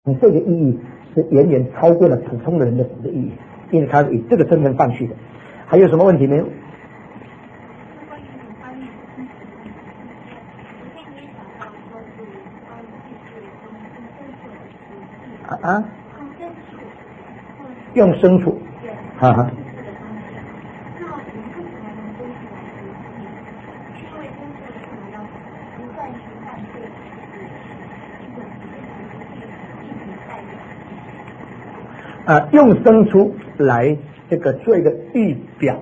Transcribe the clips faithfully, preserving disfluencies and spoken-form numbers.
你这个意义是远远超过了普通的人的死的意义，因为他是以这个身份上去的。还有什么问题没有？啊啊，用牲畜，哈哈。啊，用牲畜来这个做一个预表，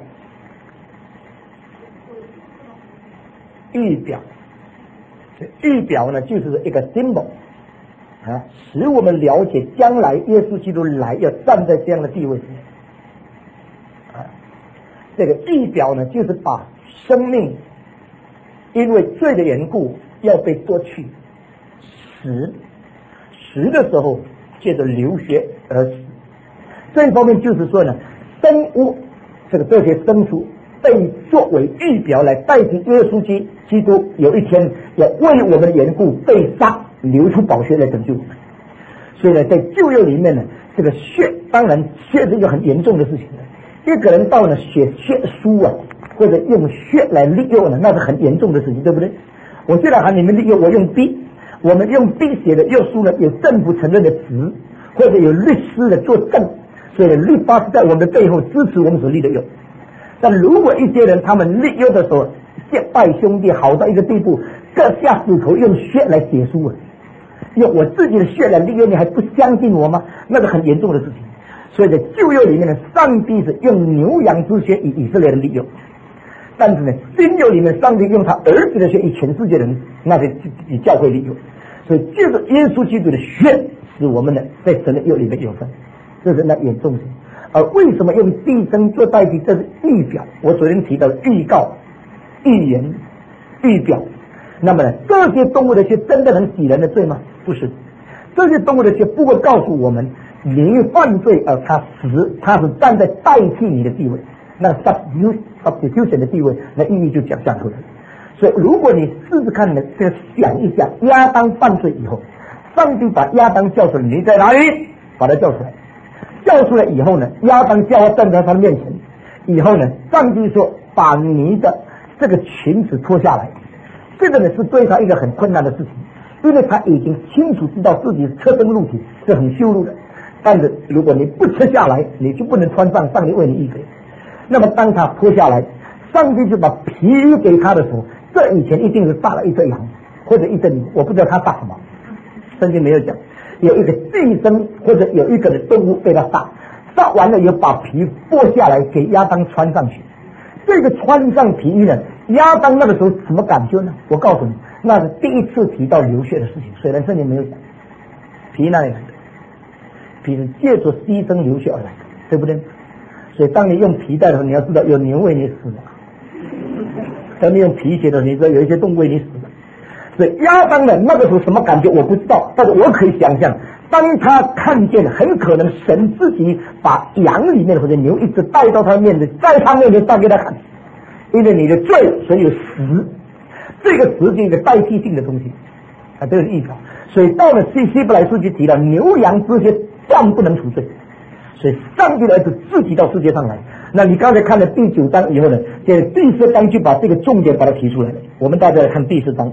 预表，预表呢就是一个 symbol 啊，使我们了解将来耶稣基督来要站在这样的地位啊。这个预表呢，就是把生命因为罪的缘故要被夺去，死死的时候借着流血而死。这一方面就是说呢，生物这个这些牲畜被作为预表来代替耶稣基基督有一天要为我们的缘故被杀，流出宝血来拯救我们。所以呢，在旧约里面呢，这个血当然血是一个很严重的事情的。一个人到了血血书啊，或者用血来利诱呢，那是很严重的事情，对不对？我虽然喊你们利诱，我用笔，我们用笔写的诱书呢，有政府承认的词，或者有律师的作证。所以律法是在我们的背后支持我们所立的诱。但如果一些人他们立诱的时候结拜兄弟好到一个地步，各下指头用血来写书啊，用我自己的血来立诱，你还不相信我吗？那是很严重的事情。所以在旧约里面呢，上帝是用牛羊之血以以色列人立诱，但是呢，新约里面上帝用他儿子的血以全世界人，那是以教会立诱。所以就是耶稣基督的血使我们呢在神的诱里面有份。这是那严重性。而为什么用寄生做代替？这是预表。我昨天提到预告、预言、预表。那么呢，这些动物的血真的能洗人的罪吗？不是。这些动物的血不会告诉我们，你因为犯罪而他死，他是站在代替你的地位，那 substitution 的地位，那意义就讲讲出来。所以，如果你试试看呢，这想一下，亚当犯罪以后，上帝把亚当叫出来，你在哪里？把他叫出来。叫出来以后呢，亚当叫他站在他面前，以后呢，上帝说把你的这个裙子脱下来。这个呢是对他一个很困难的事情，因为他已经清楚知道自己侧身露体是很羞辱的。但是如果你不脱下来，你就不能穿上上帝为你预备。那么当他脱下来，上帝就把皮衣给他的时候，这以前一定是杀了一只羊或者一只牛，我不知道他杀什么，圣经没有讲。有一个寄生或者有一个的动物被他杀，杀完了以后把皮剥下来给亚当穿上去。这个穿上皮衣呢，亚当那个时候什么感觉呢？我告诉你，那是第一次提到流血的事情，虽然圣经没有讲。皮那里来的？皮是借着牺牲流血而来的，对不对？所以当你用皮带的时候，你要知道有牛为你死了；当你用皮鞋的时候，你知道有一些动物为你死了。所以亚当的那个时候什么感觉我不知道，但是我可以想象，当他看见很可能神自己把羊里面或者牛一直带到他面前，在他面前带给他看，因为你的罪所以有死，这个死是一个代替性的东西啊，这个是预表。所以到了希希伯来书就提到牛羊这些断不能除罪，所以上帝的儿子自己到世界上来。那你刚才看了第九章以后呢，这第四章就把这个重点把它提出来了。我们大家来看第四章。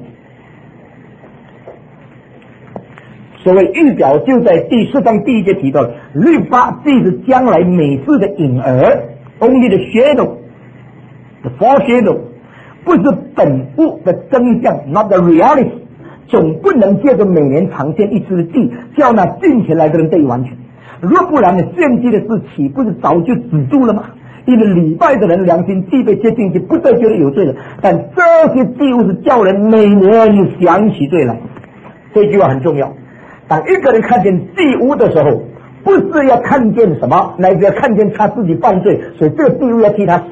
所谓预表就在第四章第一节提到，律法既是将来美事的影儿 ，only the shadow, the foreshadow， 不是本物的真相 ，not the reality， 总不能借着每年常见一次的地，叫那进前来的人得以完全。若不然呢，献祭的事岂不是早就止住了吗？因为礼拜的人良心既被接进去，不再觉得有罪了。但这些祭物是叫人每年想起罪来。这句话很重要。当一个人看见祭物的时候，不是要看见什么，乃是要看见他自己犯罪，所以这个祭物要替他死。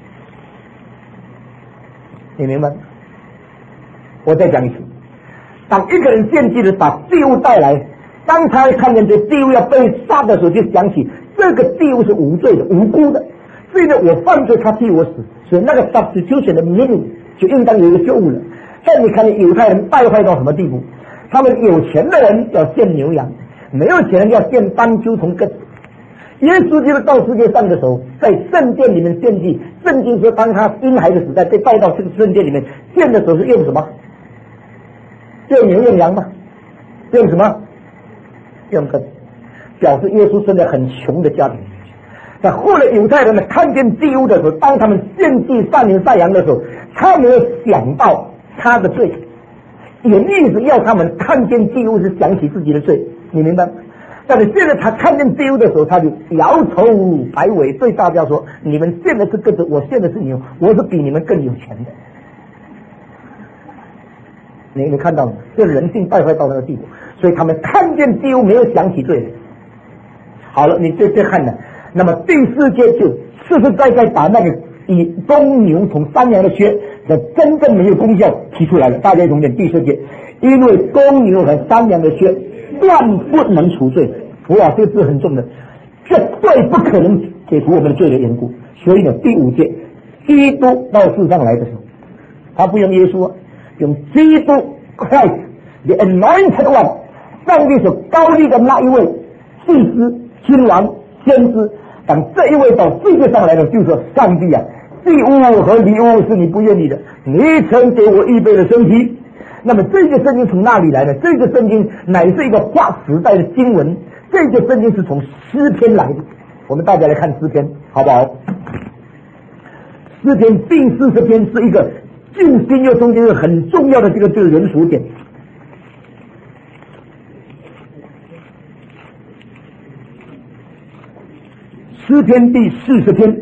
你明白？我再讲一次，当一个人献祭的把祭物带来，当他看见这祭物要被杀的时候，就想起这个祭物是无罪的、无辜的，所以呢，我犯罪他替我死，所以那个 substitution 的 meaning 就应当有一个救物了。但你看犹太人败坏到什么地步？他们有钱的人要献牛羊， 没有钱要献斑鸠从根。耶稣基督到世界上的时候，在圣殿里面献祭，圣经说当他婴孩的时代被带到这个圣殿里面献的时候是用什么？用牛用羊吗？用什么？用根，表示耶稣生在很穷的家庭。在后来犹太人们看见祭物的时候，当他们献祭善牛善羊的时候，他没有想到他的罪，也一直要他们看见祭物是想起自己的罪，你明白吗？但是现在他看见祭物的时候，他就摇头摆尾，对大家说：“你们献的是鸽子，我献的是牛，我是比你们更有钱的。”你你看到了，这人性败坏到那个地步，所以他们看见祭物没有想起罪。好了，你这这看呢，那么第四节就实实在在把那个以公牛从山羊的血的真正没有功效提出来了。大家从点第四节，因为公牛和山羊的血断不能除罪。哇，这个字很重的，绝对不可能解除我们的罪的缘故。所以呢，第五节，基督到世上来的时候，他不用耶稣啊，用基督 Christ the anointed one， 上帝所高立的那一位祭司、君王、先知。当这一位到世界上来了，就说上帝啊，祭物和礼物是你不愿意的，你曾给我预备的身体。那么这个圣经从哪里来的？这个圣经乃是一个划时代的经文，这个圣经是从诗篇来的。我们大家来看诗篇好不好？诗篇第四十篇是一个旧新约中间一个很重要的这个这个人数点。诗篇第四十篇，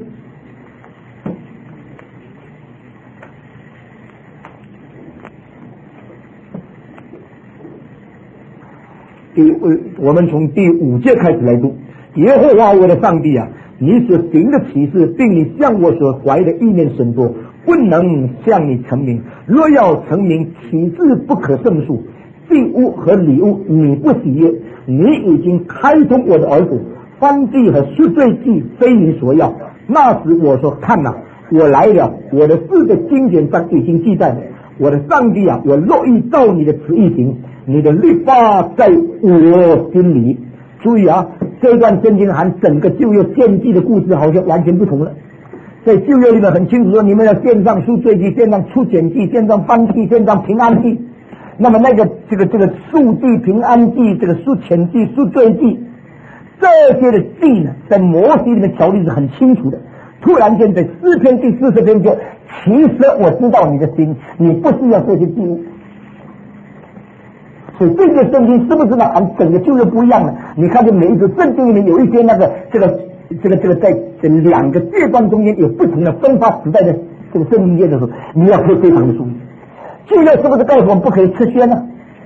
第我们从第五节开始来读。耶和华我的上帝啊，你所行的启示，并你向我所怀的意念甚多，不能向你成名。若要成名，启示不可胜数。祭物和礼物你不喜悦，你已经开通我的耳朵。燔祭和赎罪祭非你所要。那时我说：看哪，我来了，我的字在经卷上已经记载了。我的上帝啊，我乐意照你的旨意行，你的律法在我心里。注意啊，这段圣经含整个旧约献祭的故事好像完全不同了。在旧约里面很清楚说，你们要献上赎罪祭，献上出检祭，献上燔祭，献上平安祭。那么那个这个这个赎祭、平安祭、这个赎愆祭、赎罪祭，这些的祭呢，在摩西里面条例是很清楚的。突然间在诗篇第四十篇就，其实我知道你的心，你不需要这些祭物。所以这个圣经是不是呢？含整个旧约不一样的？你看见每一个圣经里面有一些那个这个这个这个在这两个阶段中间有不同的分发时代的这个圣经节的时候，你要非常的注意。旧约是不是告诉我们不可以吃血呢？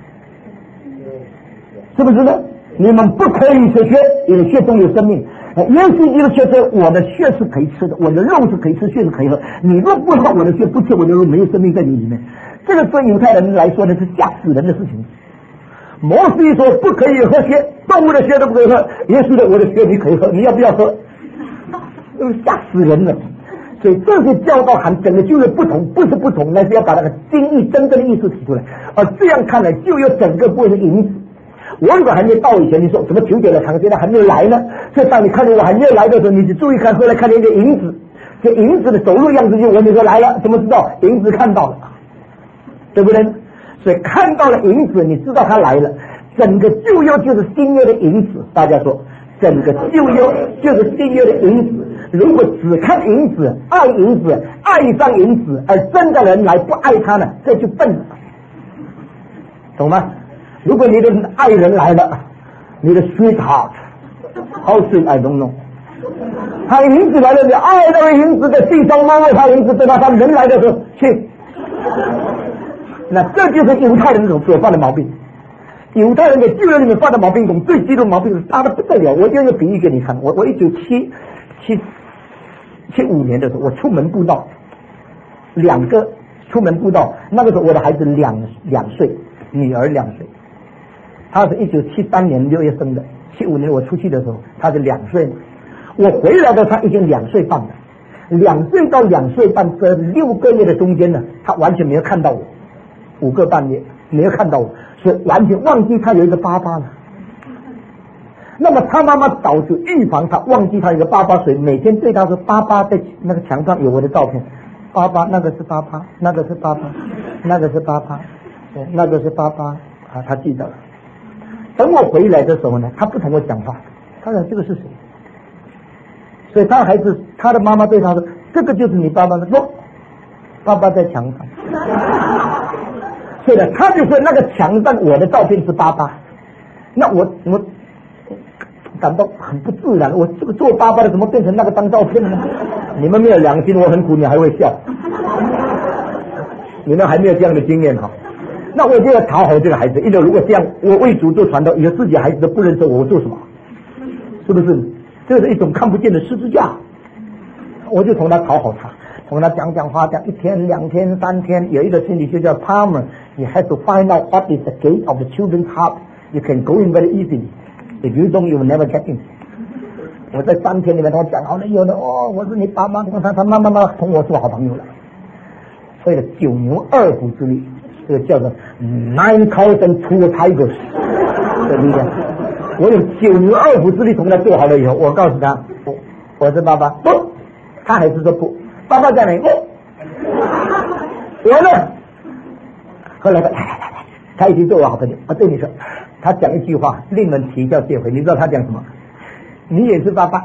是不是呢？你们不可以吃血，因为血中有生命。耶稣基督却说：我的血是可以吃的，我的肉是可以吃，血是可以喝。你若不喝我的血，不吃我的肉，没有生命在你里面。这个对犹太人来说呢，是吓死人的事情。摩西说不可以喝血，动物的血都不可以喝。耶稣的我的血你可以喝，你要不要喝？吓死人了。所以这些教导含整个旧约不同，不是不同，那是要把那个经义真正的意思提出来。而这样看来，旧约整个不会是银子。我如果还没到以前，你说怎么九点了，堂现在还没有来呢？所以当你看见我还没有来的时候，你就注意看，后来看见一个银子，这银子的走路样子就我你说来了，怎么知道？银子看到了，对不对？所以看到了银子，你知道他来了。整个旧约就是新约的银子，大家说，整个旧约就是新约的银子。如果只看银子，爱银子，爱上银子，而真的人来不爱他呢，这就笨了，懂吗？如果你的爱人来了，你的 sweetheart how sweet I don't know， 他银子来了，你爱那个银子在地上摸摸他银子，等到他人来的时候去，那这就是犹太人所所犯的毛病。犹太人在旧约里面犯的毛病，从最基本的毛病是大的不得了。我就用比喻给你看，我我一九七七七五年的时候，我出门布道，两个出门布道，那个时候我的孩子两两岁，女儿两岁。他是一九七三年六月生的，七五年我出去的时候，他是两岁嘛。我回来的他已经两岁半了，两岁到两岁半这六个月的中间呢，他完全没有看到我，五个半月没有看到我，所以完全忘记他有一个爸爸了。 那么他妈妈早就预防他忘记他有个爸爸，所以每天对他说：“爸爸在那个墙上有我的照片，爸爸那个是爸爸，那个是爸爸，那个是爸爸，对，那个是爸爸啊。”他记得了。等我回来的时候呢，他不同我讲话，他说：“这个是谁？”所以他还是他的妈妈对他说：“这个就是你爸爸的。”不，爸爸在墙上。所以呢，他就说那个墙上我的照片是爸爸。那我我感到很不自然，我这个做爸爸的怎么变成那个当照片呢？你们没有良心，我很苦，你还会笑。你们还没有这样的经验哈。那我就要讨好这个孩子，因为如果这样，我为主做传道，以后自己孩子都不认识我，我做什么？是不是？这是一种看不见的十字架。我就同他讨好他，同他讲讲话，讲一天、两天、三天。有一个心理学叫 Palmer， you have to find out what is the gate of the children's heart. You can go in very easily. If you don't, you will never get in. 我在三天里面跟我讲好了，有的哦，我是你爸妈，他他慢慢慢同我做好朋友了。所以呢，九牛二虎之力。这个叫做 nine cows and two tigers， 对不对？我有九牛二虎之力同他做好了以后，我告诉他，我我是爸爸，不，他还是说不，爸爸在哪里？不，我呢？后来他来来来来，他已经做我好朋友。我对你说，他讲一句话令人啼笑皆非，你知道他讲什么？你也是爸爸，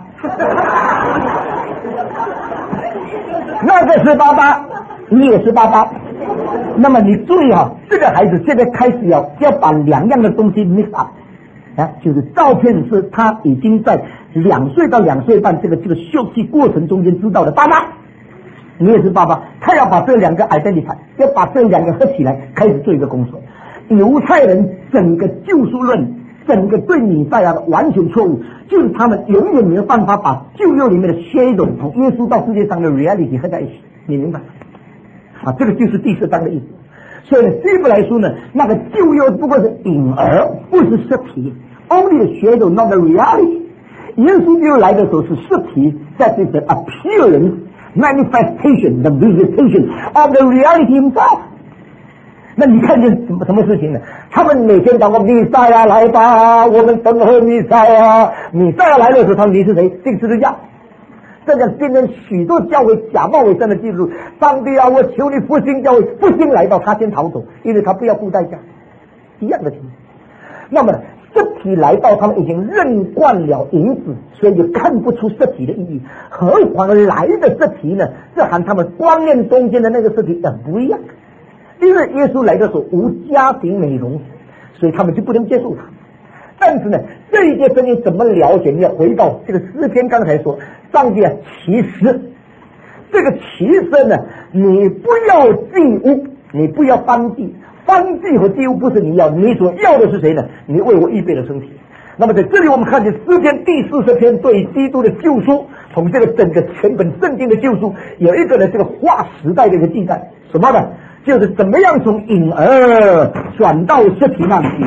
那个是爸爸，你也是爸爸。那么你注意哈，这个孩子现在开始要要把两样的东西 mix up 啊，就是照片是他已经在两岁到两岁半这个这个学习过程中间知道的爸爸，你也是爸爸，他要把这两个 identify， 要把这两个合起来，开始做一个工作。犹太人整个救赎论，整个对弥赛亚的完全错误，就是他们永远没有办法把旧约里面的 shadow 同耶稣到世界上的 reality 合在一起，你明白？啊，这个就是第四章的意思。所以希伯来书呢，那个旧约不过是影儿，不是实体 ，only the shadow, not the reality。耶稣基督来的时候是实体，在这个 appearance, manifestation, the visitation of the reality himself。那你看见什么什么事情呢？他们每天讲过弥赛亚来吧，我们等候弥赛亚。弥赛亚来的时候，他们你是谁？定十字架。这个今天许多教会假冒伪善的记录，上帝啊，我求你复兴教会，复兴来到他先逃走，因为他不要付代价，一样的情况。那么实体来到，他们已经认惯了影子，所以就看不出实体的意义。何况来的实体呢？这和他们观念中间的那个实体很不一样。因为耶稣来的时候无家庭美容，所以他们就不能接受他。但是呢，这一些声音怎么了解？你要回到这个诗篇刚才说，上帝啊，其实这个其实呢，你不要祭物，你不要翻祭，翻祭和祭物不是你要，你所要的是谁呢？你为我预备了身体。那么在这里我们看见诗篇第四十篇对基督的救赎，从这个整个全本圣经的救赎，有一个呢这个划时代的一个记载，什么呢？就是怎么样从影儿转到实体那里去。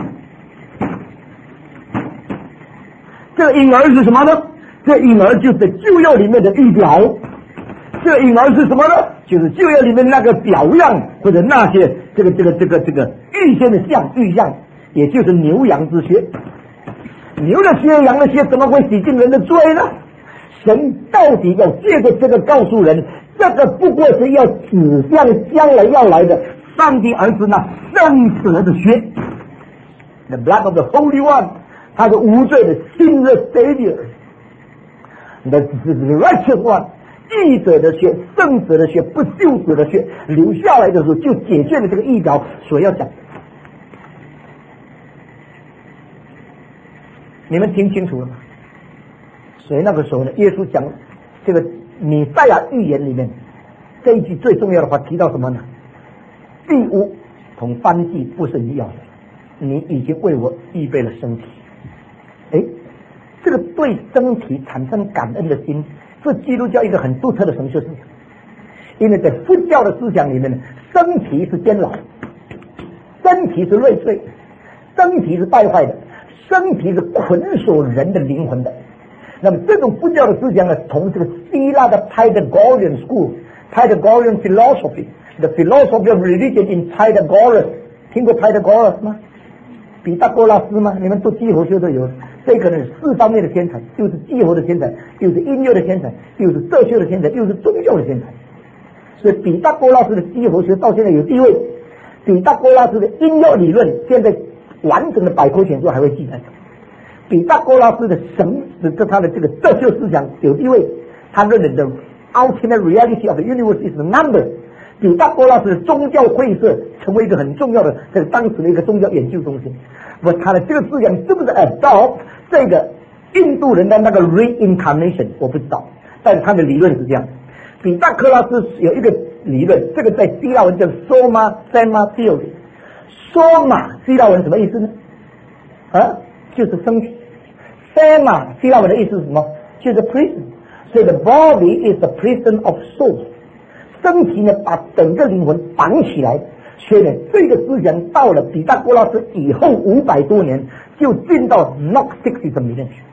这个婴儿是什么呢？这婴儿就是旧约里面的预表。这个婴儿是什么呢？就是旧约里面那个表样，或者那些这个这个这个这个预先的像预像，也就是牛羊之血。牛的血、羊的血怎么会洗净人的罪呢？神到底要借着这个告诉人，这个不过是要指向将来要来的上帝儿子那圣者的血 ，the blood of the Holy One。他是无罪的新的 Savior， the righteous one， 义者的血、圣者的血、不救者的血流下来的时候，就解决了这个预表所要讲。你们听清楚了吗？所以那个时候呢，耶稣讲这个弥赛亚预言里面这一句最重要的话提到什么呢？祭物同燔祭不是你要的，你已经为我预备了身体。哎，这个对身体产生感恩的心，是基督教一个很独特的神学思想。因为在佛教的思想里面呢，身体是监牢，身体是累赘，身体是败坏的，身体是捆锁人的灵魂的。那么这种佛教的思想呢，从这个希腊的 Pythagorean School、Pythagorean Philosophy、The Philosophy of Religion in Pythagoras， 听过 Pythagoras 吗？彼得哥拉斯吗？你们读基础学都有。 这个呢四方面的天才，又是技术的天才，又是音乐的天才，又是哲学的天才，又是宗教的天才。所以彼得哥拉斯的几何学到现在有地位，彼得哥拉斯的音乐理论现在完整的百科全书还会记载。彼得哥拉斯的神的他的这个哲学思想有地位，他认为的 ultimate reality of the universe is the number。彼得哥拉斯的宗教会社成为一个很重要的在当时的一个宗教研究中心。我他的这个思想是不是 adopt 这个印度人的那个 reincarnation 我不知道，但是他的理论是这样。彼得哥拉斯有一个理论，这个在希腊文叫 soma sema theory。soma 希腊文什么意思呢？啊，就是身体。sema 希腊文的意思是什么？就是 prison。所以 the body is the prison of soul。身体呢把整个灵魂绑起来。所以呢，这个思想到了彼得哥拉斯以后五百多年，就进到 Gnosticism 里面去。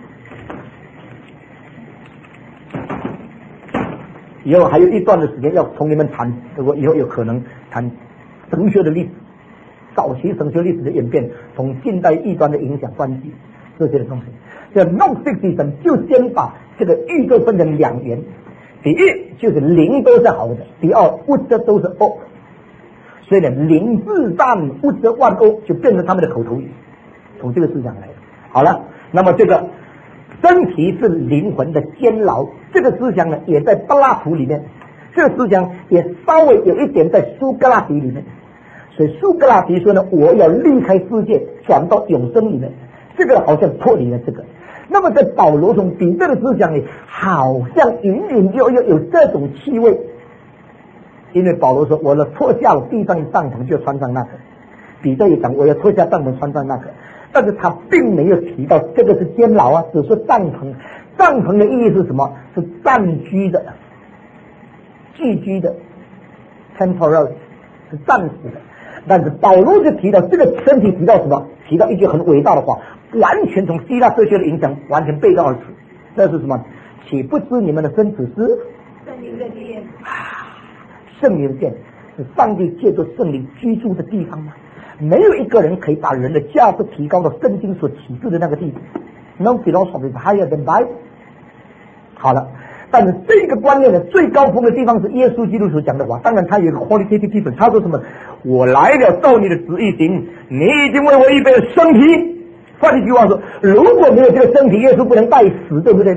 以后还有一段的时间要同你们谈，如果以后有可能谈神学的历史，早期神学历史的演变，从近代异端的影响关系这些的东西。这 Gnosticism 就先把这个宇宙分成两元，第一就是灵都是好的，第二物质都是恶。所以呢，灵自善，物质万恶，就变成他们的口头语，从这个思想来的。好了，那么这个身体是灵魂的监牢，这个思想呢，也在柏拉图里面，这个思想也稍微有一点在苏格拉底里面。所以苏格拉底说呢，我要离开世界，转到永生里面，这个好像脱离了这个。那么在保罗从彼得的思想里，好像隐隐约约有这种气味。因为保罗说，我要脱下我地上的帐篷，就穿上那个。彼得也讲，我要脱下帐篷，穿上那个。但是他并没有提到这个是监牢啊，只说帐篷。帐篷的意义是什么？是暂居的、寄居的 ，temporary 是暂时的。但是保罗就提到这个身体，提到什么？提到一句很伟大的话，完全从希腊哲学的影响，完全背道而驰。那是什么？岂不知你们的身体是圣灵的殿？圣灵的殿是上帝借着圣灵居住的地方吗？没有一个人可以把人的价值提高到圣经所启示的那个地步。No philosophy is higher than Bible。好了，但是这个观念的最高峰的地方是耶稣基督所讲的话。当然，他有一个 qualitative difference， 他说什么？我来了，照你的旨意行。你已经为我预备了身体。换一句话说，如果没有这个身体，耶稣不能代死，对不对呢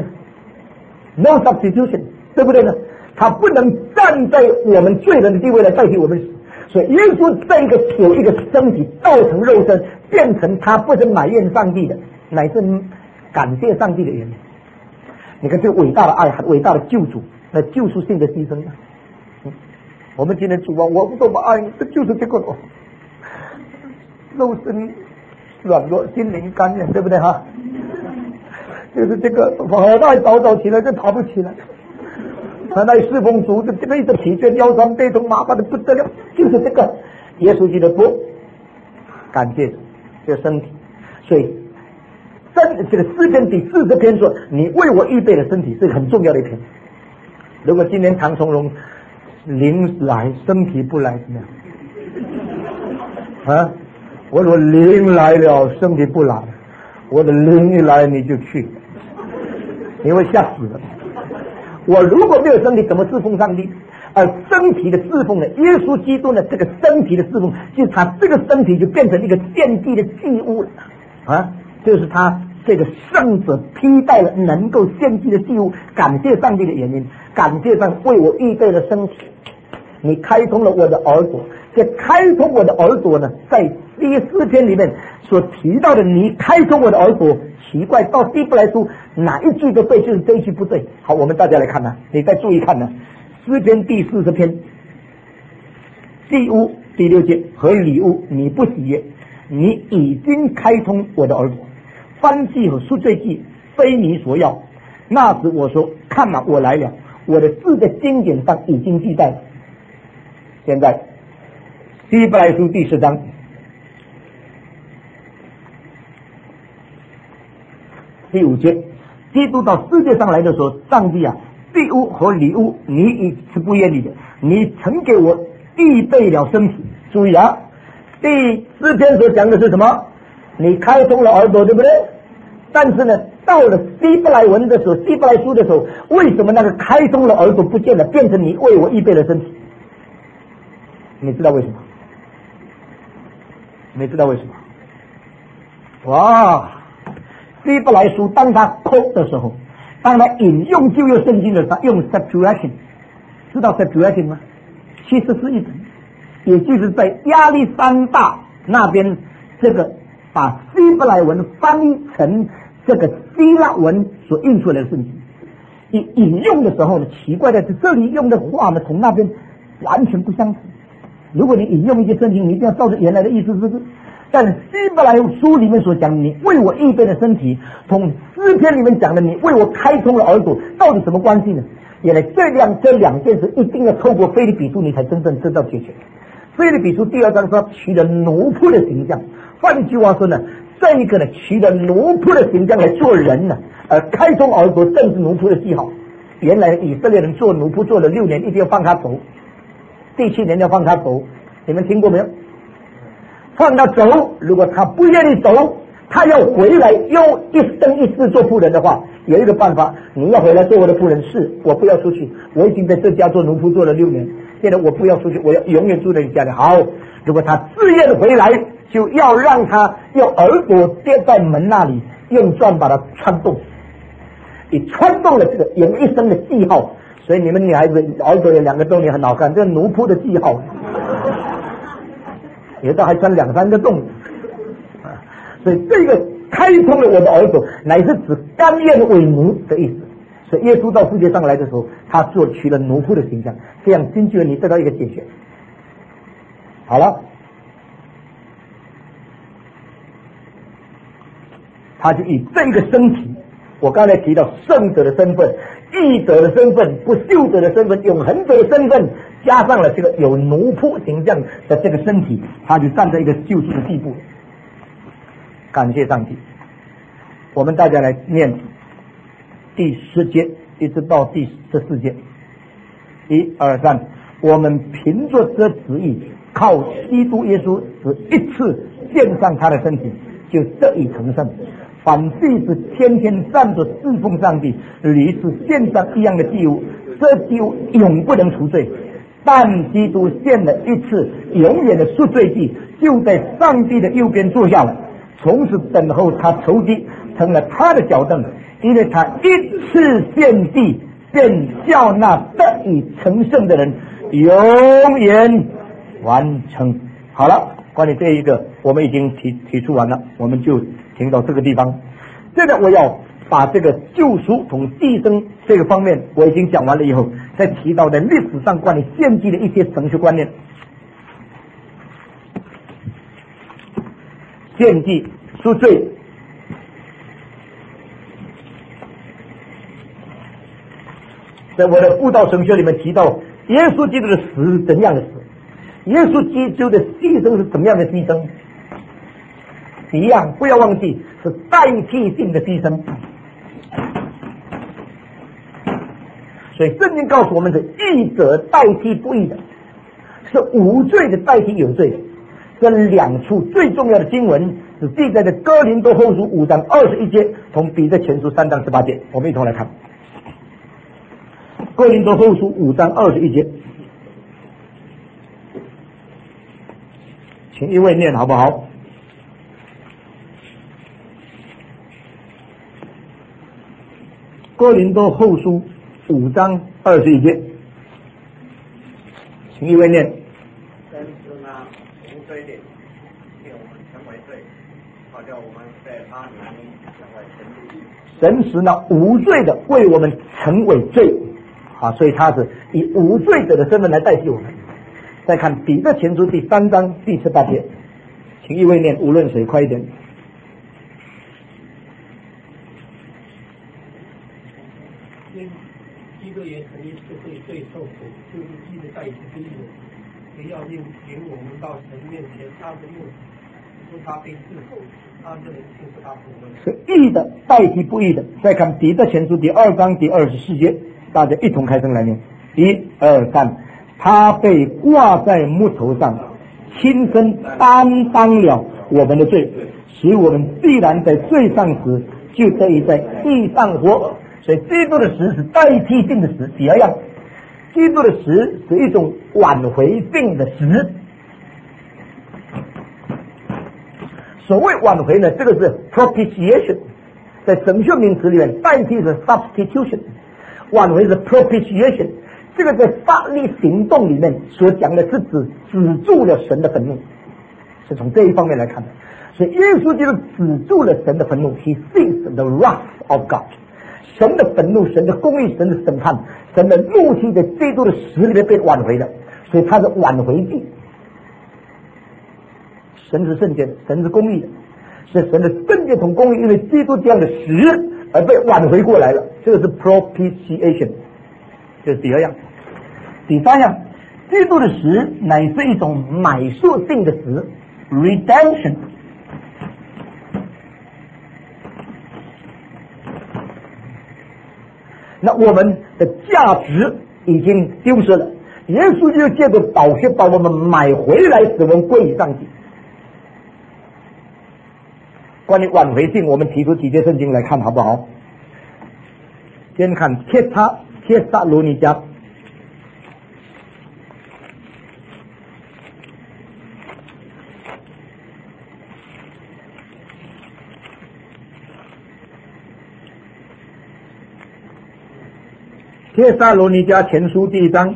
？No substitution， 对不对呢？他不能站在我们罪人的地位来代替我们死，所以耶稣这个有一个身体造成肉身，变成他不是埋怨上帝的，乃是感谢上帝的原因。你看这个伟大的爱，伟大的救主，那救赎性的牺牲、嗯、我们今天主啊，我多么爱你，这就是这个肉身软弱，心灵干硬，对不对哈？就是这个我大早早起来就爬不起来。他那侍奉主，这个一直疲倦腰酸背痛麻烦的不得了，就是这个耶稣基督不感谢这个身体。所以真这个诗篇第四十篇说，你为我预备的身体是很重要的一篇。如果今天唐崇荣灵来身体不来怎么样啊？我说灵来了身体不来，我的灵一来你就去，你会吓死的。我如果没有身体，怎么侍奉上帝？而身体的侍奉呢？耶稣基督呢？这个身体的侍奉，就是他这个身体就变成一个献祭的祭物了啊！就是他这个圣者披戴了能够献祭的祭物，感谢上帝的原因，感谢上为我预备了身体。你开通了我的耳朵，这开通我的耳朵呢，在第四篇里面所提到的，你开通我的耳朵，奇怪，到希伯来书哪一句都对，就是这一句不对。好，我们大家来看呢，你再注意看呢，诗篇第四十篇，祭物第六节和礼物你不喜悦，你已经开通我的耳朵，燔祭和赎罪祭非你所要。那时我说，看哪，我来了，我的字在经典上已经记载了。现在希伯来书第十章第五节，基督到世界上来的时候，上帝啊，祭物和礼物你已是不愿意的，你曾给我预备了身体。注意啊，第四篇所讲的是什么？你开通了耳朵，对不对？ 但是呢，到了希伯来文的时候，希伯来书的时候，为什么那个开通了耳朵不见了，变成你为我预备的身体？你知道为什么？你知道为什么？哇！希伯来书当他 quote 的时候，当他引用旧约圣经的时候，用 Septuagint， 知道 Septuagint 吗？七十四译本，也就是在亚历山大那边，这个把希伯来文翻译成这个希腊文所印出来的圣经。引引用的时候呢，奇怪的是这里用的话呢，同那边完全不相似。如果你引用一些圣经，你一定要照着原来的意思，是不是？但希伯来书里面所讲你为我预备的身体，同诗篇里面讲的你为我开通了耳朵，到底什么关系呢？原来这两这两件事一定要透过腓立比书你才真正知道解决。腓立比书第二章说取了奴仆的形象，换句话说呢，这一个呢取了奴仆的形象来做人呢，而开通耳朵正是奴仆的记号。原来以色列人做奴仆做了六年，一定要放他走，第七年要放他走，你们听过没有？放他走，如果他不愿意走，他要回来又一生一世做妇人的话，有一个办法，你要回来做我的妇人，是我不要出去，我已经在这家做奴仆做了六年，现在我不要出去，我要永远住在你家里。好，如果他自愿回来，就要让他用耳朵贴在门那里，用钻把它穿洞，你穿洞了这个有一生的记号。所以你们女孩子耳朵有两个洞也很好看，这是奴仆的记号，有的还穿两三个洞。所以这个开通了我的耳朵，乃是指甘愿为奴的意思。所以耶稣到世界上来的时候，他做取了奴仆的形象，这样经就你得到一个解决。好了，他就以这个身体，我刚才提到圣者的身份、义者的身份、不朽者的身份、永恒者的身份，加上了这个有奴仆形象的这个身体，他就站在一个救赎的地步。感谢上帝，我们大家来念第十节一直到第十四节。一二三，我们凭着这旨意，靠基督耶稣只一次献上他的身体，就得以成圣。反必是天天站着侍奉上帝，屡次献上一样的祭物，这祭物永不能除罪。但基督献了一次永远的赎罪祭，就在上帝的右边坐下了，从此等候他仇敌成了他的脚凳，因为他一次献祭，便叫那得以成圣的人永远完成。好了，关于这一个我们已经提提出完了，我们就停到这个地方。现在我要把这个救赎同祭牲这个方面我已经讲完了以后，再提到的历史上关于献祭的一些神学观念。献祭赎罪，在我的布道神学里面提到耶稣基督的死是怎样的死，耶稣基督的牺牲是怎么样的牺牲，一样不要忘记是代替性的牺牲。所以圣经告诉我们是义者代替不义的，是无罪的代替有罪的。这两处最重要的经文是记载在哥林多后书五章二十一节同彼得前书三章十八节，我们一同来看哥林多后书五章二十一节，请一位念好不好？哥林多后书五章二十一节，请一位念。 神使那无罪的替我们成为罪，好叫我们在他里面成为神的义。 神使那无罪的为我们成为罪，啊，所以他是以无罪者的身份来代替我们。再看彼得前书第三章第十八节，请一位念，无论谁快一点。 基督也曾因是为罪受苦，就是基督代替不义的，也要令领我们到神面前，他的用使他被治后，他这人就是他所问。 是义的代替不义的。再看彼得前书第二章第二十四节，大家一同开声来念。一二三，他被挂在木头上，亲身担当了我们的罪，使我们既然在罪上时就得以在地上活。所以基督的死是代替性的死。第二样，基督的死是一种挽回性的死。所谓挽回呢，这个是 propitiation， 在神学名词里面代替是 substitution， 挽回是 propitiation， 这个在法律行动里面所讲的是指止住了神的愤怒，是从这一方面来看的。所以耶稣基督止住了神的愤怒 ，He ceased the wrath of God。神的愤怒、神的公义、神的审判、神的怒气在基督的死里面被挽回了，所以他是挽回祭。神是圣洁的，神是公义的，是神的圣洁同公义，因为基督这样的死而被挽回过来了，这个是 propitiation， 这是第二样。第三样，基督的死乃是一种买赎性的死 redemption。那我们的价值已经丢失了，耶稣就借着宝血把我们买回来，使我们归于上帝。关于挽回性，我们提出几节圣经来看好不好？先看帖撒帖撒罗尼迦帖撒罗尼迦前书第一章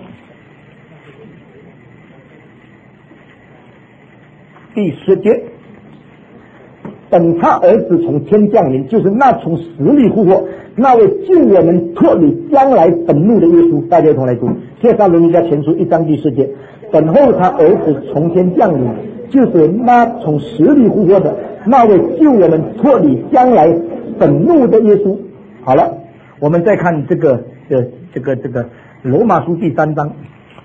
第十节，等他儿子从天降临，就是那从死里复活，那位救我们脱离将来愤怒的耶稣。大家一同来读帖撒罗尼迦前书一章第十节，等候他儿子从天降临，就是那从死里复活的那位救我们脱离将来愤怒的耶稣。好了，我们再看这个呃这个这个罗马书第三章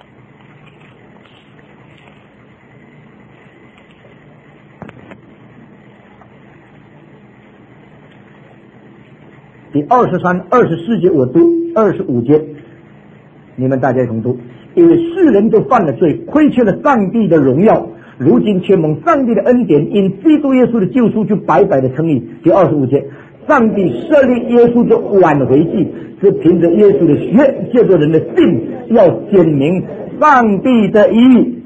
第二十三、二十四节我读，二十五节你们大家一同读。因为世人都犯了罪，亏缺了上帝的荣耀，如今却蒙上帝的恩典，因基督耶稣的救赎就白白的称义。第二十五节，上帝设立耶稣的挽回祭，是凭着耶稣的血，借着人的信，要显明上帝的义。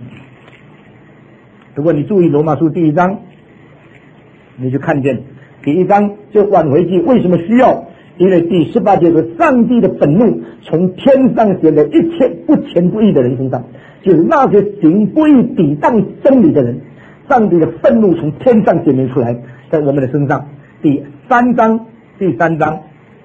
如果你注意罗马书第一章，你就看见第一章就挽回祭为什么需要？因为第十八节说，上帝的愤怒从天上显在一切不虔不义的人身上，就是那些行不义抵挡真理的人，上帝的愤怒从天上显明出来，在我们的身上。第三章第三章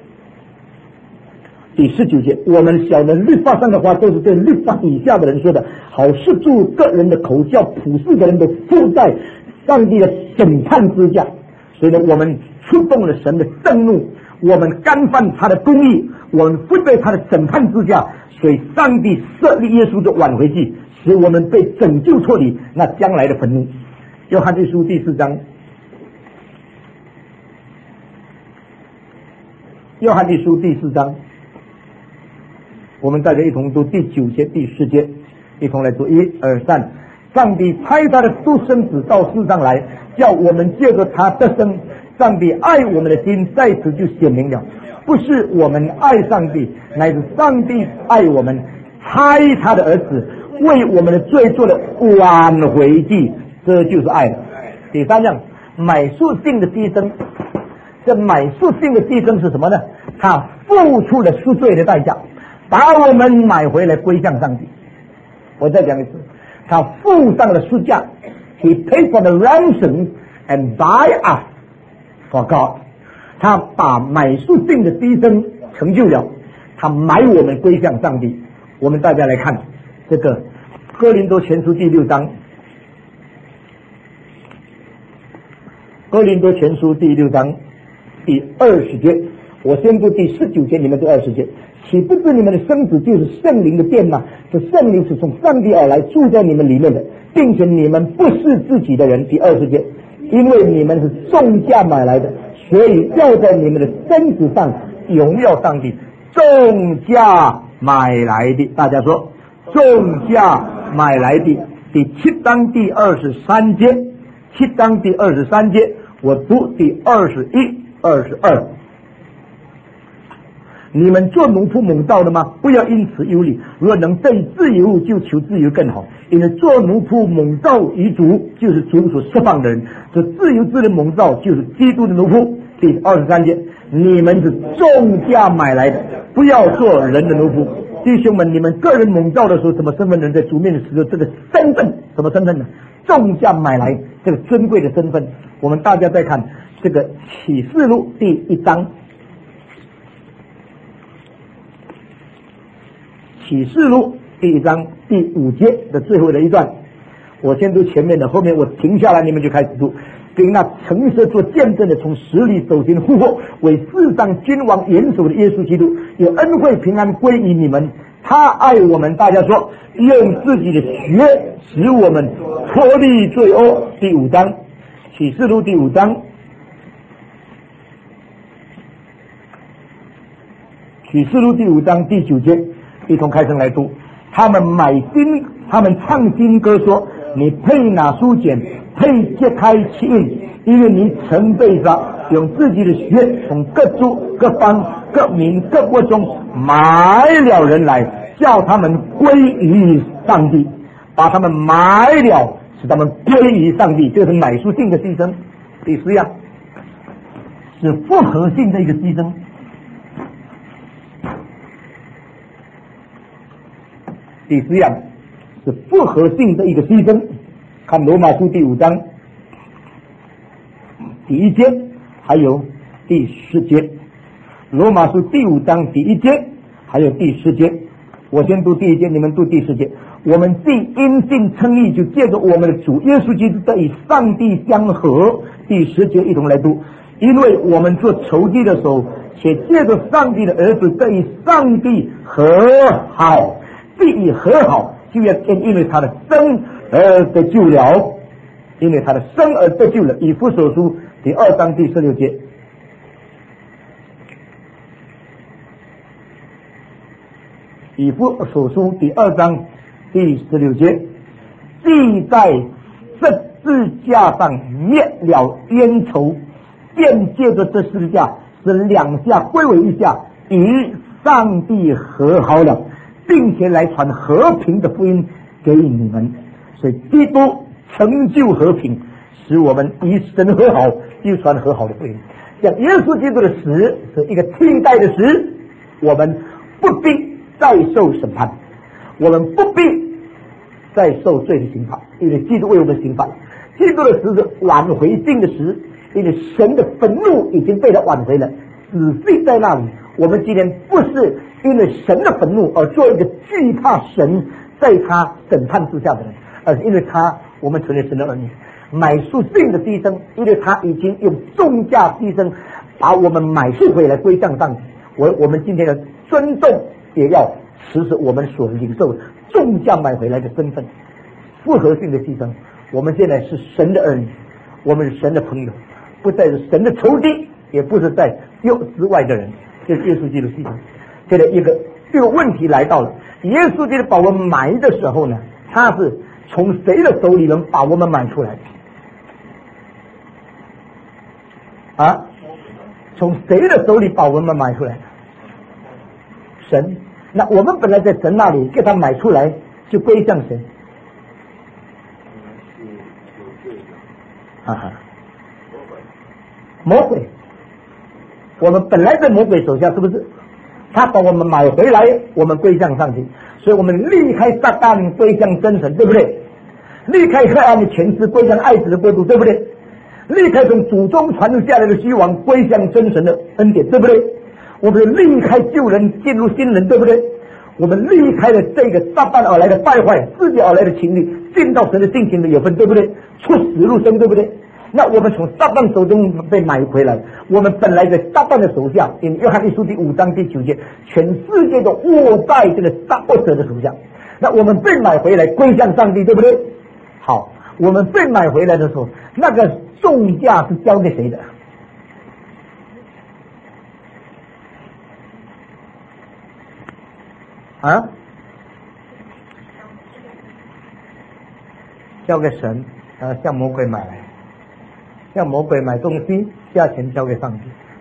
第十九节，我们晓得律法上的话都是对律法以下的人说的，好是助个人的口，叫普世的人都附在上帝的审判之下。所以呢，我们触动了神的震怒，我们干犯他的公义，我们附在他的审判之下，所以上帝设立耶稣的挽回祭，使我们被拯救脱离那将来的愤怒。约翰一书第四章，约翰一书第四章，我们大家一同读第九节、第十节，一同来读，一二三。上帝差他的独生子到世上来，叫我们借着他得生。上帝爱我们的心在此就显明了，不是我们爱上帝，乃是上帝爱我们，差他的儿子为我们的罪做了挽回祭，这就是爱了。第三样，买赎性的牺牲。这买赎性的牺牲是什么呢？他付出了赎罪的代价，把我们买回来归向上帝。我再讲一次，他付上了赎价 ，He paid for the ransom and buy us for God。他把买赎性的牺牲成就了，他买我们归向上帝。我们大家来看这个哥林多前书第六章，哥林多前书第六章第二十节，我先读第十九节，你们读二十节。岂不知你们的身子就是圣灵的殿吗？这圣灵是从上帝而来，住在你们里面的，并且你们不是自己的人。第二十节，因为你们是重价买来的，所以要在你们的身子上荣耀上帝。重价买来的，大家说，重价买来的。第七章第二十三节，七章第二十三节，我读第二十一、 二十二。你们做奴仆蒙召的吗？不要因此忧虑，若能被自由，就求自由更好。因为做奴仆蒙召于主，就是主所释放的人；这自由之人蒙召，就是基督的奴仆。第二十三节，你们是重价买来的，不要做人的奴仆。弟兄们，你们个人蒙召的时候，什么身份呢？在主面的时候，这个身份什么身份呢？重价买来，这个尊贵的身份。我们大家再看这个启示录第一章。启示录第一章第五节的最后的一段，我先读前面的，后面我停下来，你们就开始读。并那诚实做见证的，从死里走进复活，为世上君王元首的耶稣基督，有恩惠平安归于你们。他爱我们，大家说，用自己的血使我们脱离罪恶。第五章，启示录第五章，启示录第五章第九节，一同开声来读。他们买新，他们唱新歌说：你配拿书简，配揭开其印，因为你曾被杀，用自己的血从各族、各方、各民、各国中买了人来，叫他们归于上帝，把他们买了，使他们归于上帝。这是买书性的牺牲。第四样是复合性的一个牺牲。第四样是复合性的一个牺牲。看罗马书第五章第一节，还有第十节。罗马书第五章第一节，还有第十节。我先读第一节，你们读第十节。我们既因信称义，就借着我们的主耶稣基督得与上帝相合。第十节一同来读。因为我们做仇敌的时候，且借着上帝的儿子得与上帝和好。既已和好，就要因为他的生而得救了，因为他的生而得救了。以弗所书第二章第十六节，以弗所书第二章第十六节，既在十字架上灭了冤仇，便借着这十字架使两下归为一下，与上帝和好了，并且来传和平的福音给你们。所以基督成就和平，使我们与神和好，就传和好的福音。像耶稣基督的死是一个替代的死，我们不必再受审判，我们不必再受罪的刑罚，因为基督为我们刑罚。基督的死是挽回性的死，因为神的愤怒已经被他挽回了，死罪在那里。我们今天不是因为神的愤怒而做一个惧怕神在他审判之下的人，而是因为他我们成为神的儿女，买赎性的牺牲，因为他已经用重价牺牲把我们买赎回来归向上帝。我我们今天的尊重也要实施我们所领受重价买回来的身份，复合性的牺牲。我们现在是神的儿女，我们是神的朋友，不再是神的仇敌，也不是在右之外的人。这是耶稣基督牺牲。这个一个这个问题来到了，耶稣基督把我们买的时候呢，他是从谁的手里能把我们买出来啊？从谁的手里把我们买出来？神。那我们本来在神那里给他买出来，就归向神。哈哈，魔鬼，我们本来在魔鬼手下，是不是？他把我们买回来，我们归向上帝，所以我们离开撒旦，归向真神，对不对？离开黑暗的权势，归向爱子的国度，对不对？离开从祖宗传下来的希望，归向真神的恩典，对不对？我们离开旧人，进入新人，对不对？我们离开了这个撒旦而来的败坏，自己而来的情欲，进到神的性情的有份，对不对？出死入生，对不对？那我们从撒旦手中被买回来，我们本来在撒旦的手下，因约翰一书第五章第九节，全世界都握在这个撒恶者的手下。那我们被买回来，归向上帝，对不对？好，我们被买回来的时候，那个重价是交给谁的？啊？交给神，呃，向魔鬼买来。向魔鬼买东西，价钱交给上帝。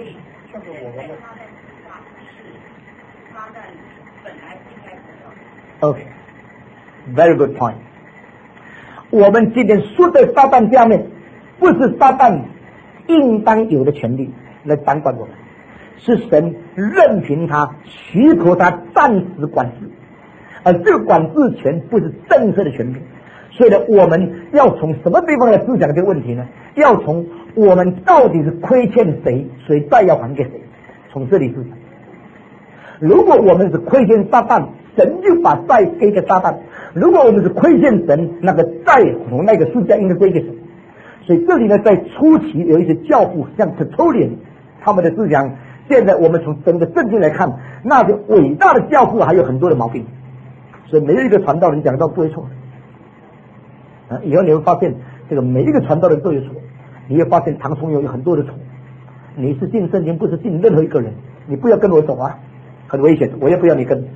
以像是我们的撒旦之法是撒旦本来应该得到的。 OK，very good point。我们今天说在撒旦下面，不是撒旦应当有的权利来掌管我们，是神任凭他、许可他暂时管制，而这个管制权不是正式的权利。所以呢，我们要从什么地方来思想这个问题呢？要从我们到底是亏欠谁，谁债要还给谁，从这里思想。如果我们是亏欠撒旦，神就把债给给撒旦；如果我们是亏欠神，那个债从那个数价应该归给神。所以这里呢，在初期有一些教父，像 Tertullian 他们的思想，现在我们从整个圣经来看，那些伟大的教父还有很多的毛病，所以没有一个传道人讲到不会错的。啊，以后你会发现，这个每一个传道人都有错，你会发现唐崇荣有很多的错。你是信圣经，不是信任何一个人，你不要跟我走啊，很危险，我也不要你跟。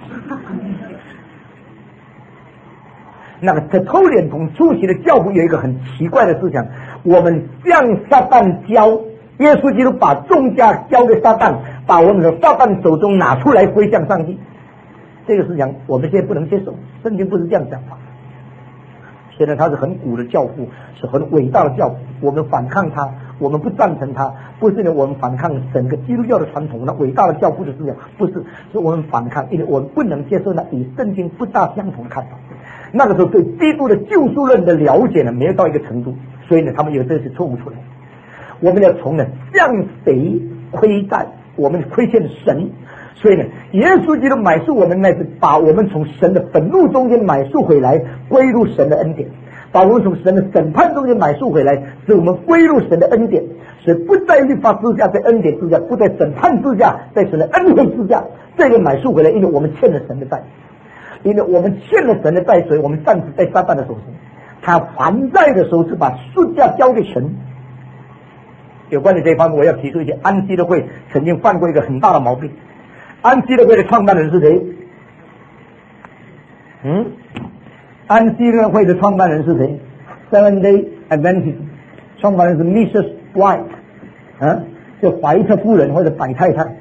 那个Tertullian从初期的教父有一个很奇怪的思想，我们向撒旦交，耶稣基督把重价交给撒旦，把我们的撒旦手中拿出来归向上帝。这个思想我们现在不能接受，圣经不是这样讲法。虽然他是很古的教父，是很伟大的教父，我们反抗他，我们不赞成他，不是因为我们反抗整个基督教的传统，那伟大的教父的思想，不是，是我们反抗，因为我们不能接受那与圣经不大相同的看法。那个时候对基督的救赎论的了解呢，没有到一个程度，所以呢，他们有这些错误出来。我们要从呢向谁亏债，我们亏欠神。所以呢，耶稣基督买赎我们，那是把我们从神的愤怒中间买赎回来，归入神的恩典；把我们从神的审判中间买赎回来，使我们归入神的恩典，所以不在律法之下，在恩典之下；不在审判之下，在神的恩惠之下。这个买赎回来，因为我们欠了神的债，因为我们欠了神的债，所以我们暂时在撒旦的手上。他还债的时候是把赎价交给神。有关于这一方面，我要提出一些安息的会曾经犯过一个很大的毛病。安息日会的创办人是谁？嗯，安息日会的创办人是谁 ？Seven Day Adventist 创办人是 Missus White， 啊，就怀特夫人或者百太太。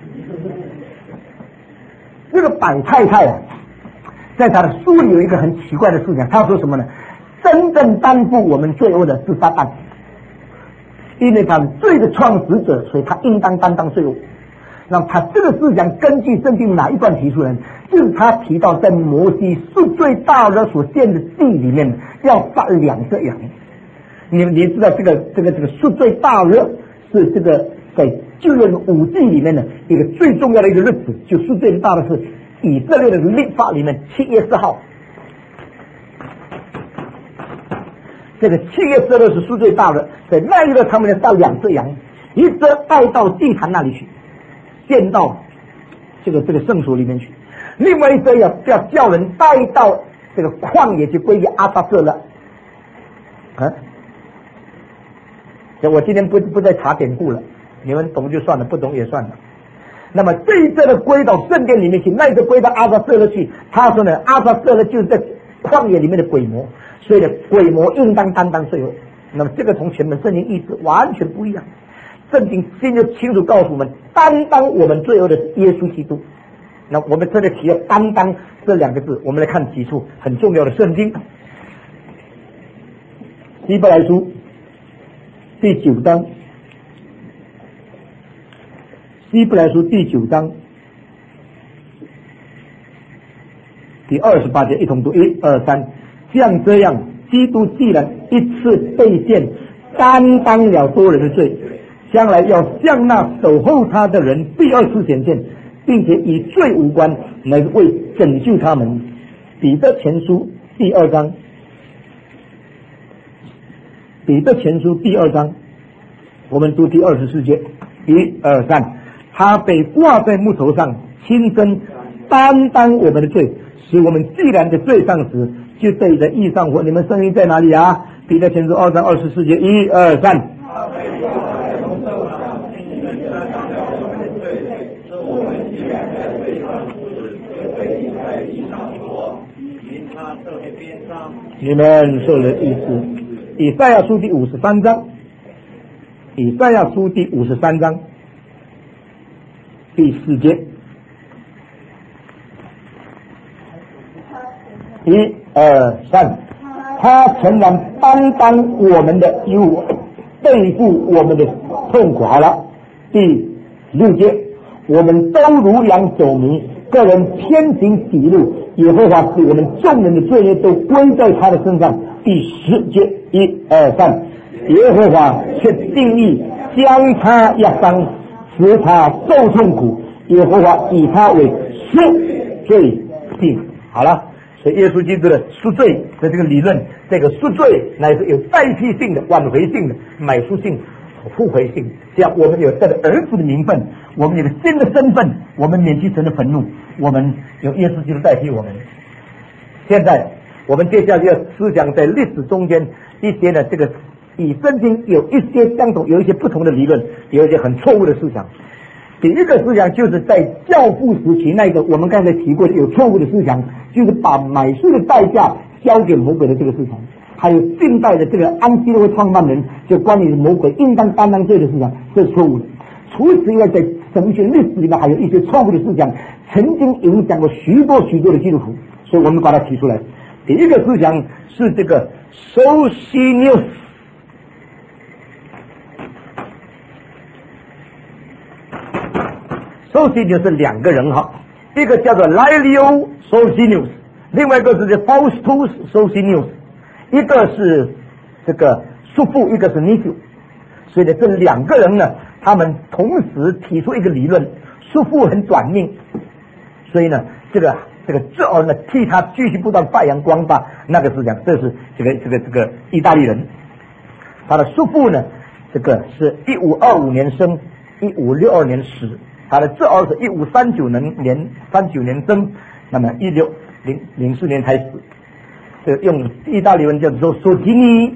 这个百太太啊，在他的书里有一个很奇怪的思想，他说什么呢？真正担负我们罪恶的是撒旦，因为他是罪的创始者，所以他应当担当罪恶。那他这个思想根据圣经哪一段提出来？就是他提到在摩西赎罪大热所建的地里面要杀两只羊。你你知道这个这个这个赎罪大热是这个在旧约五纪里面的一个最重要的一个日子，就赎罪大热是以色列的律法里面七月四号。这个七月四日是赎罪大热，在那一日他们要杀两只羊，一只带到祭坛那里去，献到这个这个圣所里面去，另外一个要要叫人带到这个旷野去归于阿撒瑟勒。啊，我今天不不再查典故了，你们懂就算了，不懂也算了。那么这一个的归到圣殿里面去，那一个归到阿撒瑟勒去。他说呢，阿撒瑟勒就是在旷野里面的鬼魔，所以呢，鬼魔应当担当罪恶。那么这个同全本圣经意思完全不一样。圣经现在清楚告诉我们，担当我们罪恶的是耶稣基督。那我们这里提了担当这两个字，我们来看几处很重要的圣经。希伯来书第九章，希伯来书第九章第二十八节，一同读，一二三。像这样，基督既然一次被献，担当了多人的罪，将来要向那守候他的人第二次显现，并且与罪无关，乃是为拯救他们。彼得前书第二章，彼得前书第二章，我们读第二十四节，一二三。他被挂在木头上，亲身担当我们的罪，使我们既然的罪上时，就对着义上活。你们声音在哪里啊？彼得前书二章二十四节，一二三。你们受了意思。以赛亚书第五十三章，以赛亚书第五十三章第四节，一二三，他诚然担当我们的义务，背负我们的痛苦。好了，第六节，我们都如羊走迷，个人偏行己路，耶和华使我们众人的罪孽都归在他的身上。第十节，一二三，耶和华却定义将他压伤，使他受痛苦，耶和华以他为赎罪祭。好了，所以耶稣基督的赎罪的这个理论，这个赎罪乃是有代替性的、挽回性的、买赎性、复回性。这样我们有这个儿子的名分，我们有个新的身份，我们免去神的愤怒，我们有耶稣基督代替我们。现在我们接下来要思想在历史中间一些的这个以圣经有一些相同，有一些不同的理论，有一些很错误的思想。第一个思想就是在教父时期那个我们刚才提过的有错误的思想，就是把买赎的代价交给魔鬼的这个思想。还有近代的这个安息日会创办人就关于魔鬼应当担当罪的思想，这是错误的。除此以外，在神学历史里面还有一些错误的思想，曾经影响过许多许多的基督徒，所以我们把它提出来。第一个思想是这个 Socinius， Socinius 是两个人哈，一个叫做 Laelio Socinius， 另外一个是 Faustus Socinius， 一个是这个叔父，一个是 nephew。所以呢，这两个人呢，他们同时提出一个理论，叔父很短命，所以呢，这个这个侄儿呢替他继续不断发扬光大那个思想。这是这个这个这个意大利人，他的叔父呢，这个是一五二五年生，一五六二年死，他的侄儿是一五三九年三九年生，那么一六零零四年才死。这个用意大利文叫做索吉尼。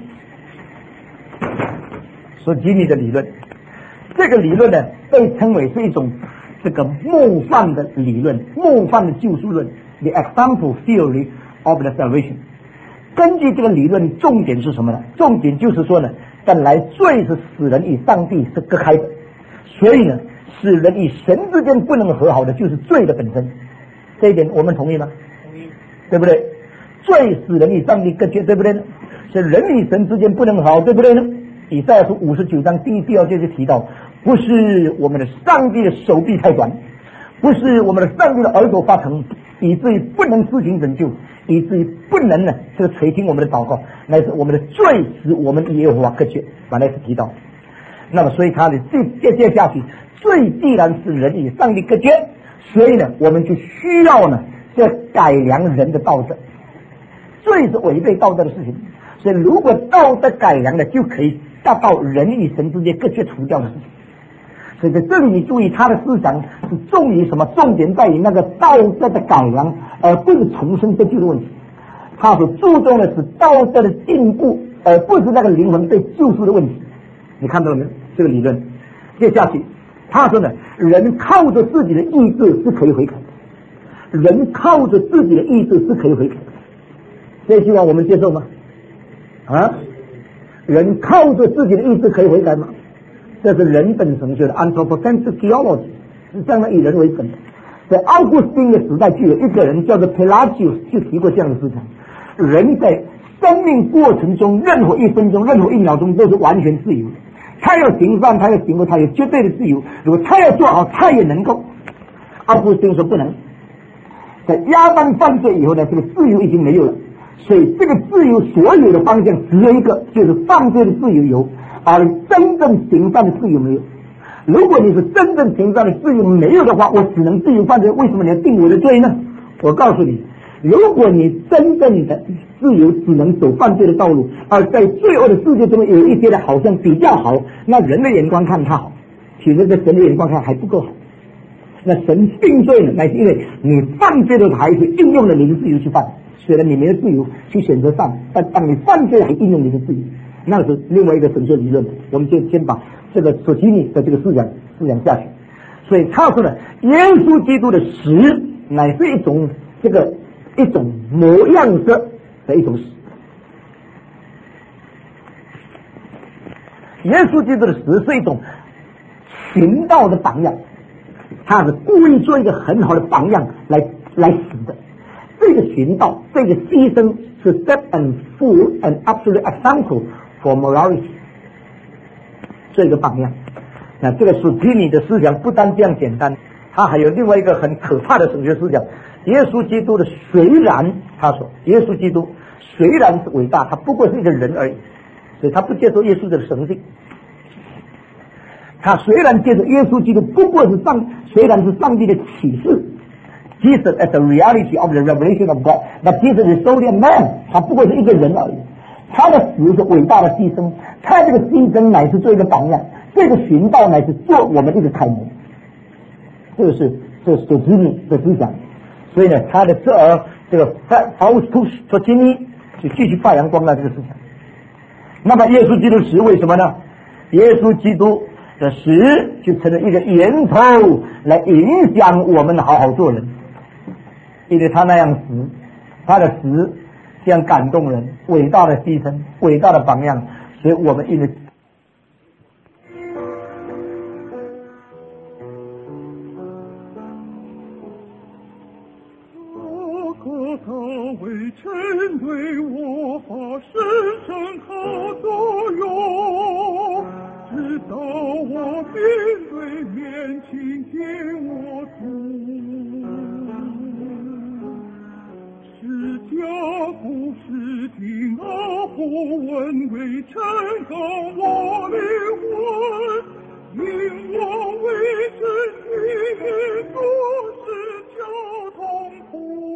索吉尼的理论，这个理论呢被称为是一种这个模范的理论，模范的救赎论 ，the example theory of the salvation。根据这个理论，重点是什么呢？重点就是说呢，本来罪是使人与上帝是隔开的，所以呢，使人与神之间不能和好的就是罪的本身。这一点我们同意吗？同意，对不对？罪使人与上帝隔绝，对不对呢？是人与神之间不能和好，对不对呢？以赛亚书五十九章第第二节就提到，不是我们的上帝的手臂太短，不是我们的上帝的耳朵发疼，以至于不能施行拯救，以至于不能呢这个垂听我们的祷告，乃是我们的罪使我们与耶和华隔绝。把那是提到，那么所以他的接接接下去，罪既然是人与上帝隔绝，所以呢我们就需要呢这改良人的道德。罪是违背道德的事情，所以如果道德改良了，就可以达到人与神之间隔绝除掉的事情。所以在这里你注意，他的思想是重于什么？重点在于那个道德的改良，而不是重生得救的问题。他所注重的是道德的进步，而不是那个灵魂被救赎的问题。你看到了没有？这个理论接下去他说呢，人靠着自己的意志是可以悔改的，人靠着自己的意志是可以悔改的。这句话我们接受吗？啊，人靠着自己的意志可以悔改吗？这是人本神学的 anthropocentric theology， 是这样的以人为本的。在奥古斯丁的时代，就有一个人叫做 Pelagius 就提过这样的思想：人在生命过程中，任何一分钟、任何一秒钟都是完全自由的。他要行善，他要行恶，他有绝对的自由。如果他要做好，他也能够。奥古斯丁说不能。在亚当犯罪以后呢，这个自由已经没有了。所以这个自由所有的方向只有一个，就是犯罪的自由有，而真正行善的自由没有。如果你是真正行善的自由没有的话，我只能自由犯罪，为什么你要定我的罪呢？我告诉你，如果你真正的自由只能走犯罪的道路，而在罪恶的世界中有一些的好像比较好，那人的眼光看他好，其实在神的眼光看还不够好。那神定罪呢，乃是因为你犯罪的时候还是应用了你的自由去犯，虽然你没有自由去选择善，但当你犯罪还应用你的自由，那是另外一个神学理论。我们就先把这个索基尼的这个思想思想下去。所以他说呢，耶稣基督的死乃是一种这个一种模样的的一种死。耶稣基督的死是一种行道的榜样，他他是故意做一个很好的榜样来来死的。这个寻道，这个牺牲是 step and full and absolute example for morality， 这个榜样。那这个属基尼的思想不单这样简单，他还有另外一个很可怕的神学思想。耶稣基督的虽然他说，耶稣基督虽然是伟大，他不过是一个人而已，所以他不接受耶稣的神性。他虽然接受耶稣基督不过是上，虽然是上帝的启示 ，Jesus as the reality of the revelation of God， but Jesus is solely a man， 他不过是一个人而已。他的死是伟大的牺牲，他这个牺牲乃是做一个榜样，这个寻道乃是做我们一个楷模。这个是这是所知的思想。所以呢，他的这儿这个 Faustus Socinus 就继续发扬光大这个思想。那么耶稣基督死为什么呢？耶稣基督的死就成了一个源头，来影响我们好好做人。因为他那样死，他的死这样感动人，伟大的牺牲，伟大的榜样，所以我们因为他为针对我发深深靠作用，直到我面对面听见我主，是家不是听啊不问为真高我灵魂，因我为真理也做是交通苦。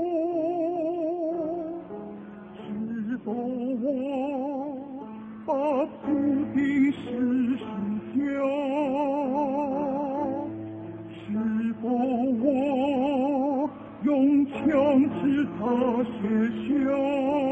是否我把注定是输掉？是否我用枪指他写下？